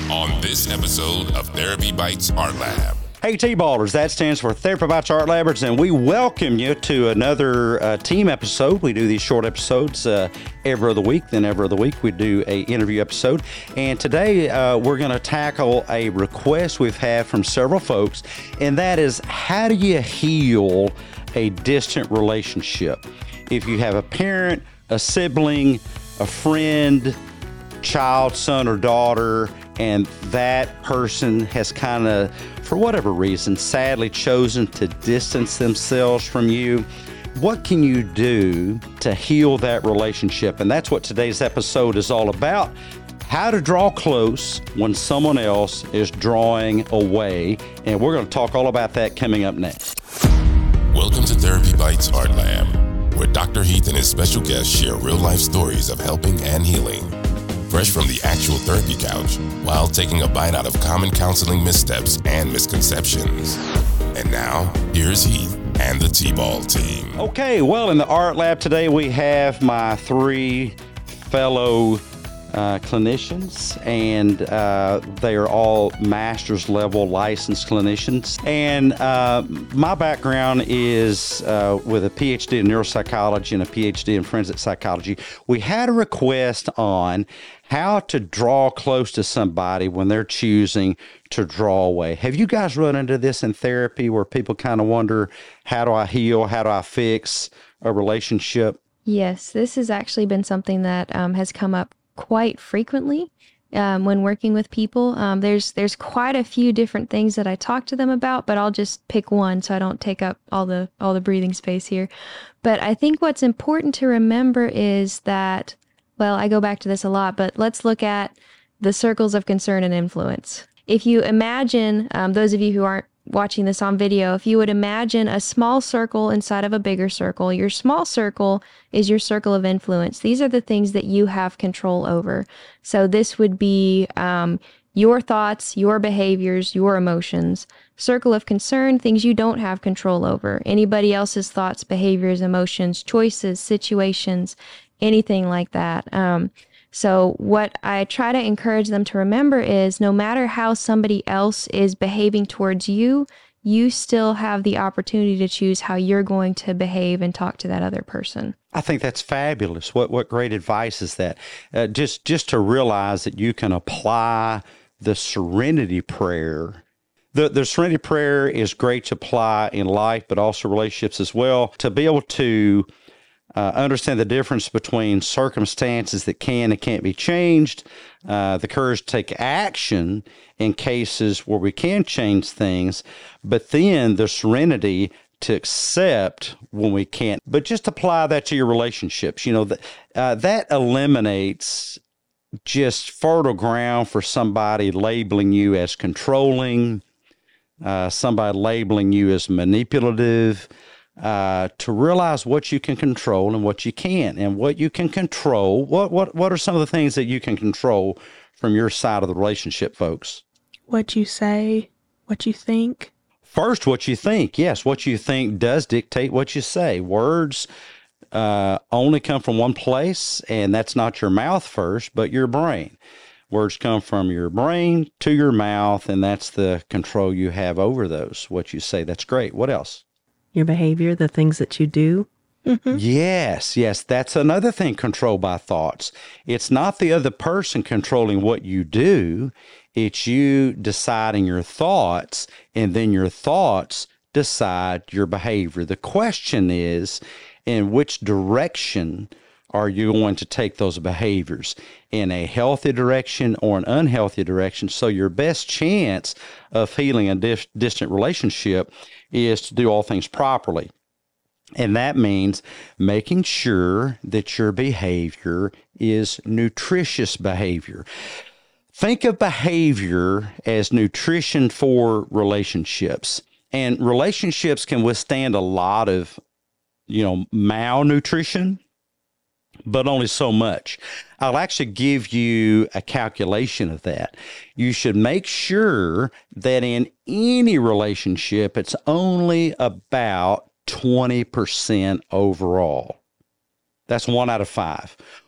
on this episode of Therapy Bites Art Lab. Hey T-Ballers, that stands for Therapy Bites Art Labbers, and we welcome you to another team episode. We do these short episodes every other week. Then every other week we do a interview episode. And today we're going to tackle a request we've had from several folks, and that is, how do you heal a distant relationship? If you have a parent, a sibling, a friend, child, son or daughter, and that person has kind of, for whatever reason, sadly chosen to distance themselves from you, what can you do to heal that relationship? And that's what today's episode is all about. How to draw close when someone else is drawing away. And we're going to talk all about that coming up next. Welcome to Therapy Bites Art Lab, where Dr. Heath and his special guests share real-life stories of helping and healing, fresh from the actual therapy couch, while taking a bite out of common counseling missteps and misconceptions. And now, here's Heath and the T-Ball team. Okay, well, in the art lab today, we have my three fellow clinicians, and they are all master's level licensed clinicians. And my background is with a PhD in neuropsychology and a PhD in forensic psychology. We had a request on how to draw close to somebody when they're choosing to draw away. Have you guys run into this in therapy where people kind of wonder, how do I heal? How do I fix a relationship? Yes, this has actually been something that has come up quite frequently when working with people. There's quite a few different things that I talk to them about, but I'll just pick one so I don't take up all the breathing space here. But I think what's important to remember is that, well, I go back to this a lot, but let's look at the circles of concern and influence. If you imagine, those of you who aren't watching this on video, if you would imagine a small circle inside of a bigger circle, your small circle is your circle of influence. These are the things that you have control over. So this would be your thoughts, your behaviors, your emotions. Circle of concern, things you don't have control over. Anybody else's thoughts, behaviors, emotions, choices, situations, anything like that. So what I try to encourage them to remember is, no matter how somebody else is behaving towards you, you still have the opportunity to choose how you're going to behave and talk to that other person. I think that's fabulous. What great advice is that? Just to realize that you can apply the serenity prayer. The serenity prayer is great to apply in life, but also relationships as well, to be able to understand the difference between circumstances that can and can't be changed, the courage to take action in cases where we can change things, but then the serenity to accept when we can't. But just apply that to your relationships. You know, that eliminates just fertile ground for somebody labeling you as controlling, somebody labeling you as manipulative. To realize what you can control and what you can't, and what you can control. What are some of the things that you can control from your side of the relationship, folks? What you say, what you think. First, what you think. Yes, what you think does dictate what you say. Words only come from one place, and that's not your mouth first, but your brain. Words come from your brain to your mouth, and that's the control you have over those. What you say, that's great. What else? Your behavior, the things that you do. Mm-hmm. Yes, that's another thing controlled by thoughts. It's not the other person controlling what you do. It's you deciding your thoughts, and then your thoughts decide your behavior. The question is, in which direction are you going to take those behaviors? In a healthy direction or an unhealthy direction? So your best chance of healing a distant relationship is to do all things properly. And that means making sure that your behavior is nutritious behavior. Think of behavior as nutrition for relationships. And relationships can withstand a lot of, malnutrition, but only so much. I'll actually give you a calculation of that. You should make sure that in any relationship, it's only about 20% overall. That's 1 out of 5.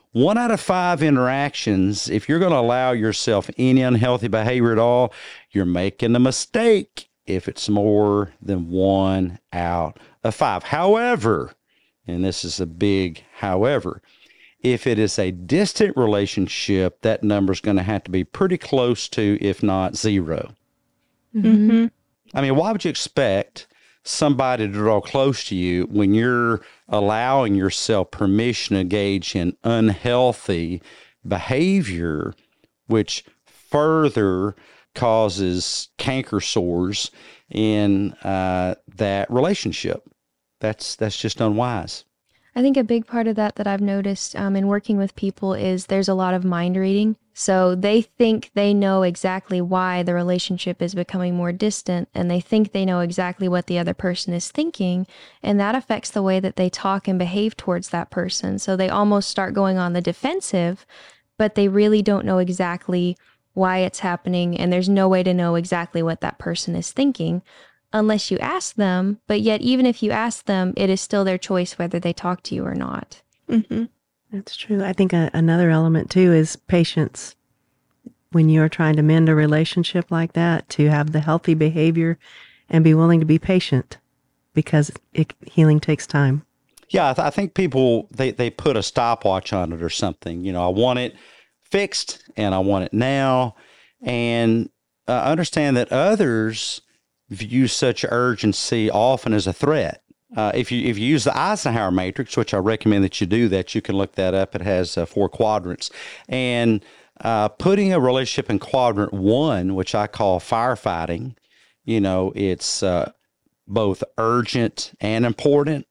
1 out of 5 interactions, if you're going to allow yourself any unhealthy behavior at all, you're making a mistake if it's more than 1 out of 5. However, and this is a big however, if it is a distant relationship, that number is going to have to be pretty close to, if not 0. Mm-hmm. I mean, why would you expect somebody to draw close to you when you're allowing yourself permission to engage in unhealthy behavior, which further causes canker sores in that relationship? That's just unwise. I think a big part of that I've noticed in working with people is there's a lot of mind reading. So they think they know exactly why the relationship is becoming more distant, and they think they know exactly what the other person is thinking, and that affects the way that they talk and behave towards that person. So they almost start going on the defensive, but they really don't know exactly why it's happening, and there's no way to know exactly what that person is thinking unless you ask them. But yet, even if you ask them, it is still their choice whether they talk to you or not. Mm-hmm. That's true. I think another element too is patience. When you're trying to mend a relationship like that, to have the healthy behavior and be willing to be patient, because healing takes time. Yeah, I think people, they put a stopwatch on it or something. You know, I want it fixed and I want it now. And understand that others view such urgency often as a threat. If you use the Eisenhower matrix, which I recommend that you do that, you can look that up. It has 4 quadrants. And putting a relationship in quadrant 1, which I call firefighting, you know, it's both urgent and important,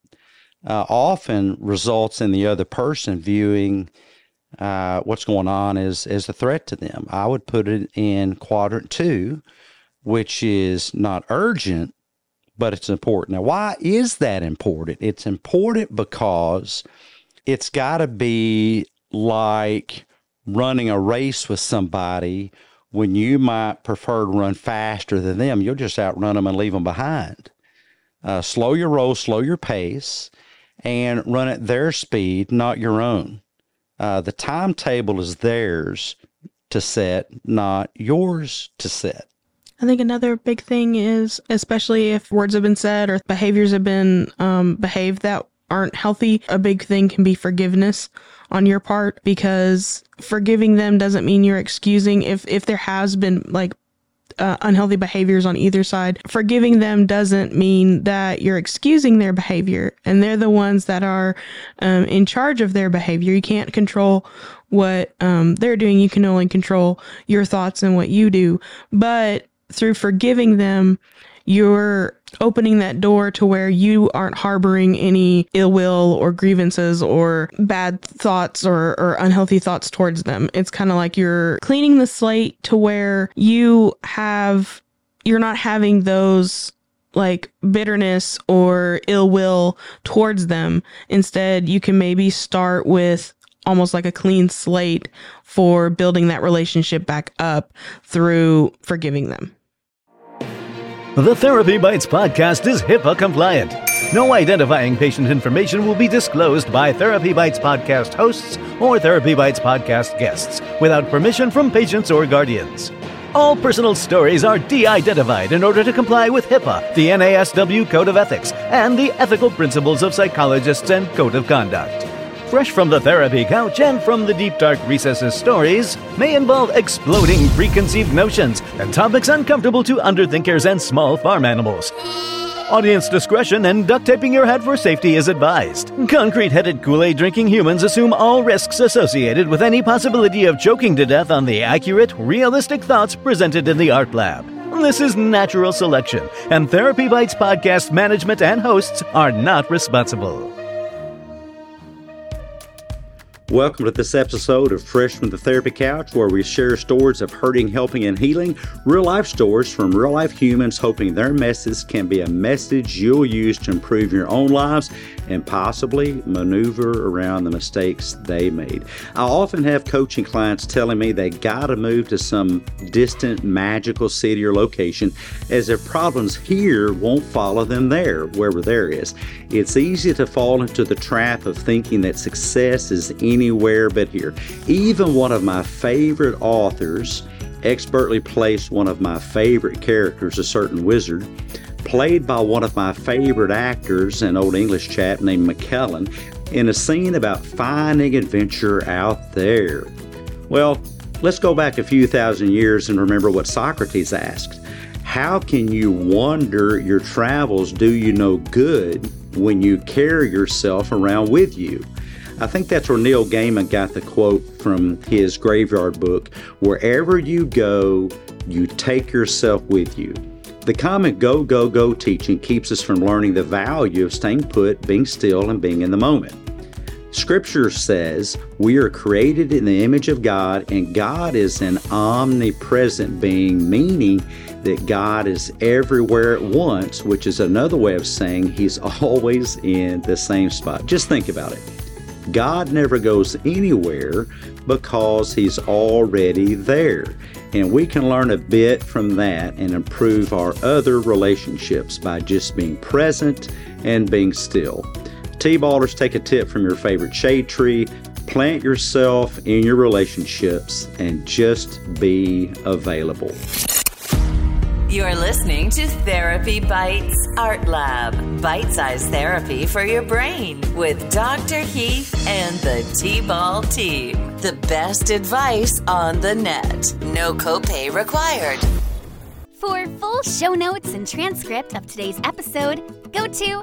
often results in the other person viewing what's going on as a threat to them. I would put it in quadrant 2, which is not urgent, but it's important. Now, why is that important? It's important because it's got to be like running a race with somebody when you might prefer to run faster than them. You'll just outrun them and leave them behind. Slow your roll, slow your pace, and run at their speed, not your own. The timetable is theirs to set, not yours to set. I think another big thing is, especially if words have been said or behaviors have been behaved that aren't healthy, a big thing can be forgiveness on your part, because forgiving them doesn't mean you're excusing if there has been like unhealthy behaviors on either side. Forgiving them doesn't mean that you're excusing their behavior, and they're the ones that are in charge of their behavior. You can't control what they're doing. You can only control your thoughts and what you do. But through forgiving them, you're opening that door to where you aren't harboring any ill will or grievances or bad thoughts or unhealthy thoughts towards them. It's kind of like you're cleaning the slate to where you're not having those like bitterness or ill will towards them. Instead, you can maybe start with almost like a clean slate for building that relationship back up through forgiving them. The Therapy Bites podcast is HIPAA compliant. No identifying patient information will be disclosed by Therapy Bites podcast hosts or Therapy Bites podcast guests without permission from patients or guardians. All personal stories are de-identified in order to comply with HIPAA, the NASW Code of Ethics, and the ethical principles of psychologists and Code of Conduct. Fresh from the therapy couch and from the deep dark recesses, stories may involve exploding preconceived notions and topics uncomfortable to underthinkers and small farm animals. Audience discretion and duct taping your head for safety is advised. Concrete-headed Kool-Aid drinking humans assume all risks associated with any possibility of choking to death on the accurate, realistic thoughts presented in the art lab. This is natural selection, and Therapy Bites podcast management and hosts are not responsible. Welcome to this episode of Fresh from the Therapy Couch, where we share stories of hurting, helping, and healing. Real-life stories from real-life humans, hoping their message can be a message you'll use to improve your own lives and possibly maneuver around the mistakes they made. I often have coaching clients telling me they gotta move to some distant, magical city or location, as their problems here won't follow them there, wherever there is. It's easy to fall into the trap of thinking that success is anywhere but here. Even one of my favorite authors expertly placed one of my favorite characters, a certain wizard, played by one of my favorite actors, an old English chap named McKellen, in a scene about finding adventure out there. Well, let's go back a few thousand years and remember what Socrates asked. How can you wander your travels do you no good when you carry yourself around with you? I think that's where Neil Gaiman got the quote from his Graveyard book, wherever you go, you take yourself with you. The common go, go, go teaching keeps us from learning the value of staying put, being still, and being in the moment. Scripture says we are created in the image of God, and God is an omnipresent being, meaning that God is everywhere at once, which is another way of saying He's always in the same spot. Just think about it. God never goes anywhere because He's already there. And we can learn a bit from that and improve our other relationships by just being present and being still. T-ballers, take a tip from your favorite shade tree, plant yourself in your relationships, and just be available. You're listening to Therapy Bites Art Lab, bite-sized therapy for your brain with Dr. Heath and the T-Ball team. The best advice on the net. No copay required. For full show notes and transcript of today's episode, go to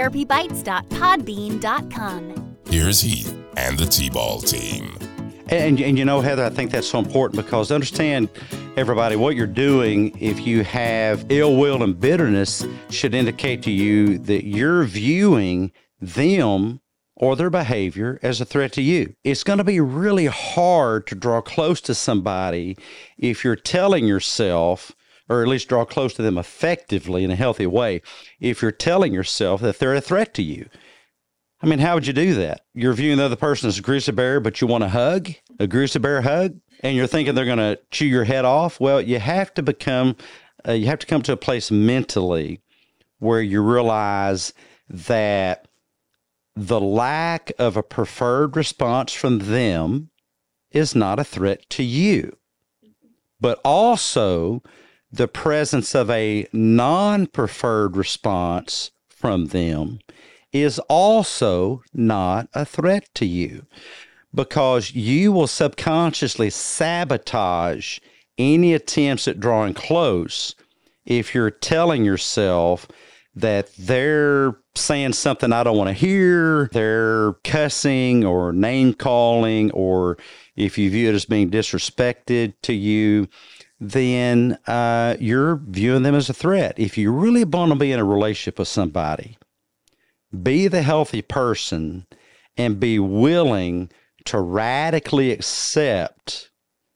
therapybites.podbean.com. Here's Heath and the T-Ball team. And you know, Heather, I think that's so important because understand, everybody, what you're doing if you have ill will and bitterness should indicate to you that you're viewing them or their behavior as a threat to you. It's going to be really hard to draw close to somebody if you're telling yourself, or at least draw close to them effectively in a healthy way, if you're telling yourself that they're a threat to you. I mean, how would you do that? You're viewing the other person as a grizzly bear, but you want a hug, a grizzly bear hug, and you're thinking they're going to chew your head off. Well, you have to come to a place mentally where you realize that the lack of a preferred response from them is not a threat to you, but also the presence of a non-preferred response from them is also not a threat to you, because you will subconsciously sabotage any attempts at drawing close if you're telling yourself that they're saying something I don't want to hear, they're cussing or name calling, or if you view it as being disrespected to you, then you're viewing them as a threat. If you really want to be in a relationship with somebody, be the healthy person and be willing to radically accept,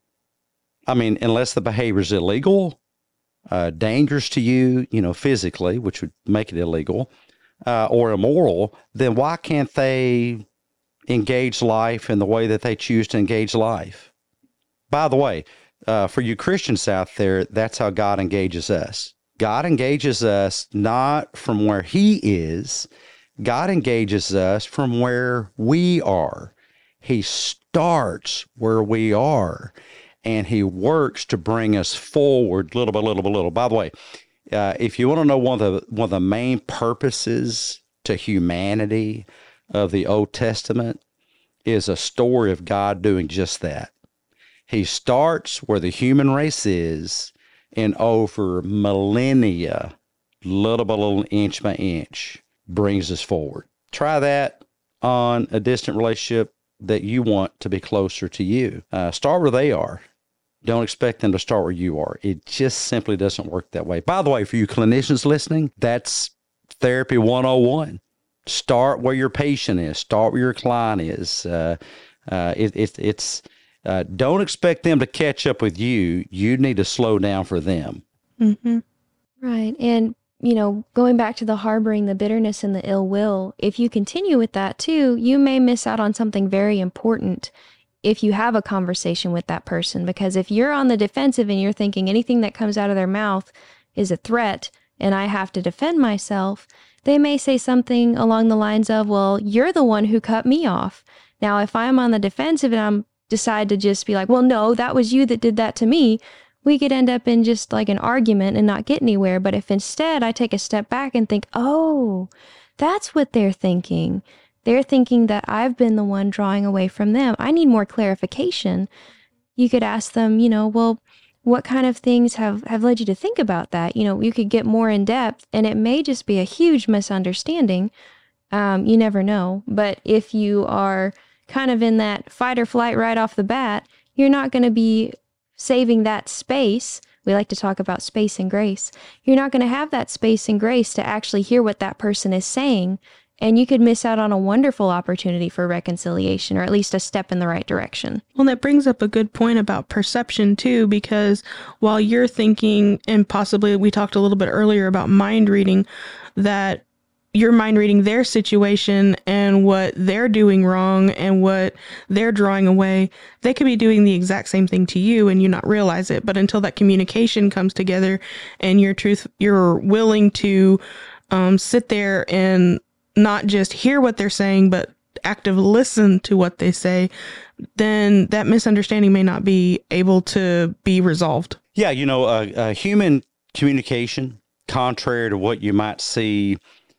unless the behavior is illegal, dangerous to you, physically, which would make it illegal, or immoral, then why can't they engage life in the way that they choose to engage life? By the way, for you Christians out there, that's how God engages us. God engages us not from where He is. God engages us from where we are. He starts where we are, and He works to bring us forward little by little by little. By the way, if you want to know one of the main purposes to humanity of the Old Testament is a story of God doing just that. He starts where the human race is, and over millennia, little by little, inch by inch, brings us forward. Try that on a distant relationship that you want to be closer to you. Start where they are. Don't expect them to start where you are. It just simply doesn't work that way. By the way, for you clinicians listening, that's Therapy 101. Start where your patient is. Start where your client is. Don't expect them to catch up with you. You need to slow down for them. Mm-hmm. Right. And, going back to the harboring the bitterness and the ill will, if you continue with that too, you may miss out on something very important if you have a conversation with that person. Because if you're on the defensive and you're thinking anything that comes out of their mouth is a threat and I have to defend myself, they may say something along the lines of, well, you're the one who cut me off. Now, if I'm on the defensive and I'm decide to just be like, well, no, that was you that did that to me, we could end up in just like an argument and not get anywhere. But if instead I take a step back and think, oh, that's what they're thinking. They're thinking that I've been the one drawing away from them. I need more clarification. You could ask them, well, what kind of things have led you to think about that? You could get more in depth, and it may just be a huge misunderstanding. You never know. But if you are kind of in that fight or flight right off the bat, you're not going to be saving that space. We like to talk about space and grace. You're not going to have that space and grace to actually hear what that person is saying. And you could miss out on a wonderful opportunity for reconciliation, or at least a step in the right direction. Well, that brings up a good point about perception too, because while you're thinking, and possibly we talked a little bit earlier about mind reading, that you're mind reading their situation and what they're doing wrong and what they're drawing away, they could be doing the exact same thing to you and you not realize it. But until that communication comes together and you're willing to sit there and not just hear what they're saying, but actively listen to what they say, then that misunderstanding may not be able to be resolved. Yeah, human communication, contrary to what you might see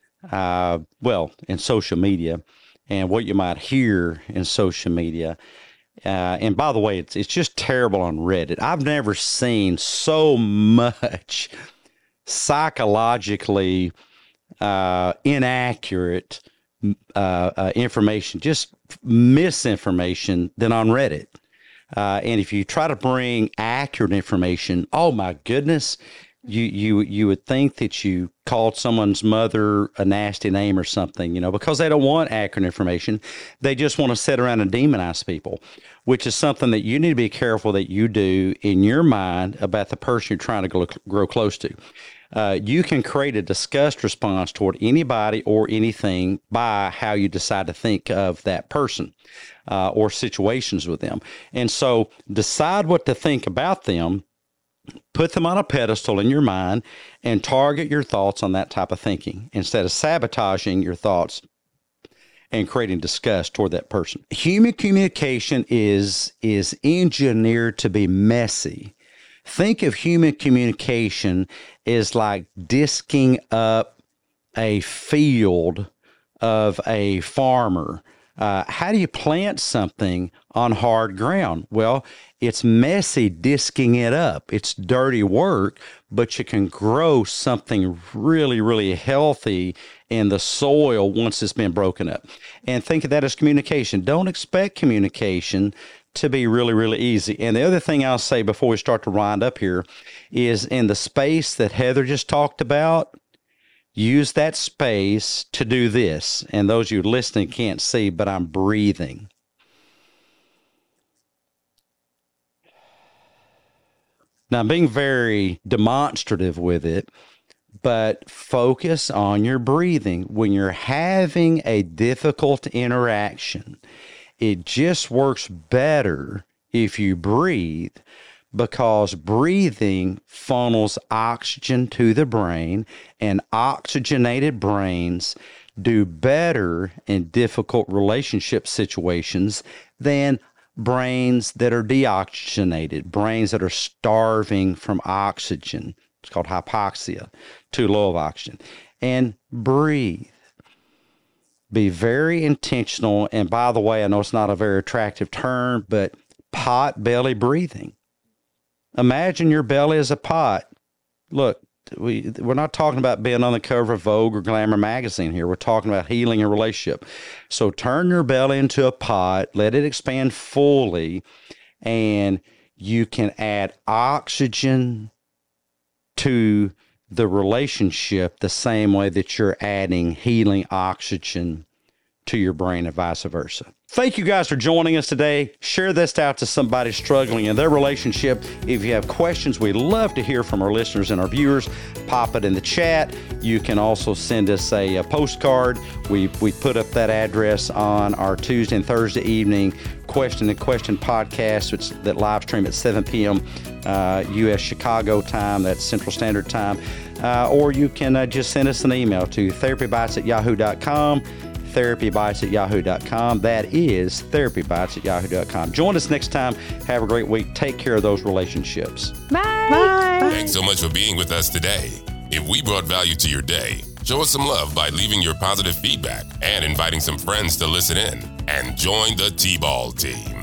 in social media and what you might hear in social media. And by the way, it's just terrible on Reddit. I've never seen so much psychologically inaccurate information, just misinformation than on Reddit. And if you try to bring accurate information, oh my goodness, you would think that you called someone's mother a nasty name or something, because they don't want accurate information. They just want to sit around and demonize people, which is something that you need to be careful that you do in your mind about the person you're trying to grow close to. You can create a disgust response toward anybody or anything by how you decide to think of that person or situations with them. And so decide what to think about them. Put them on a pedestal in your mind and target your thoughts on that type of thinking instead of sabotaging your thoughts and creating disgust toward that person. Human communication is engineered to be messy. Think of human communication as like disking up a field of a farmer. How do you plant something on hard ground? Well, it's messy disking it up. It's dirty work, but you can grow something really, really healthy in the soil once it's been broken up. And think of that as communication. Don't expect communication to be really, really easy. And the other thing I'll say before we start to wind up here is in the space that Heather just talked about, use that space to do this. And those of you listening can't see, but I'm breathing. Now, I'm being very demonstrative with it, but focus on your breathing. When you're having a difficult interaction, it just works better if you breathe, because breathing funnels oxygen to the brain, and oxygenated brains do better in difficult relationship situations than brains that are deoxygenated, brains that are starving from oxygen. It's called hypoxia, too low of oxygen. And breathe. Be very intentional. And by the way, I know it's not a very attractive term, but pot belly breathing. Imagine your belly as a pot. Look, we're not talking about being on the cover of Vogue or Glamour magazine here. We're talking about healing a relationship. So turn your belly into a pot, let it expand fully, and you can add oxygen to the relationship the same way that you're adding healing oxygen to your brain and vice versa. Thank you guys for joining us today. Share this out to somebody struggling in their relationship. If you have questions, we love to hear from our listeners and our viewers. Pop it in the chat. You can also send us a postcard. We put up that address on our Tuesday and Thursday evening Question and Question podcast, that live stream at 7 p.m. U.S. Chicago time. That's Central Standard Time. Or you can just send us an email to therapybites@yahoo.com. therapybites@yahoo.com. That is therapybites@yahoo.com. Join us next time. Have a great week. Take care of those relationships. Bye. Bye. Thanks so much for being with us today. If we brought value to your day, show us some love by leaving your positive feedback and inviting some friends to listen in. And join the T-Ball team.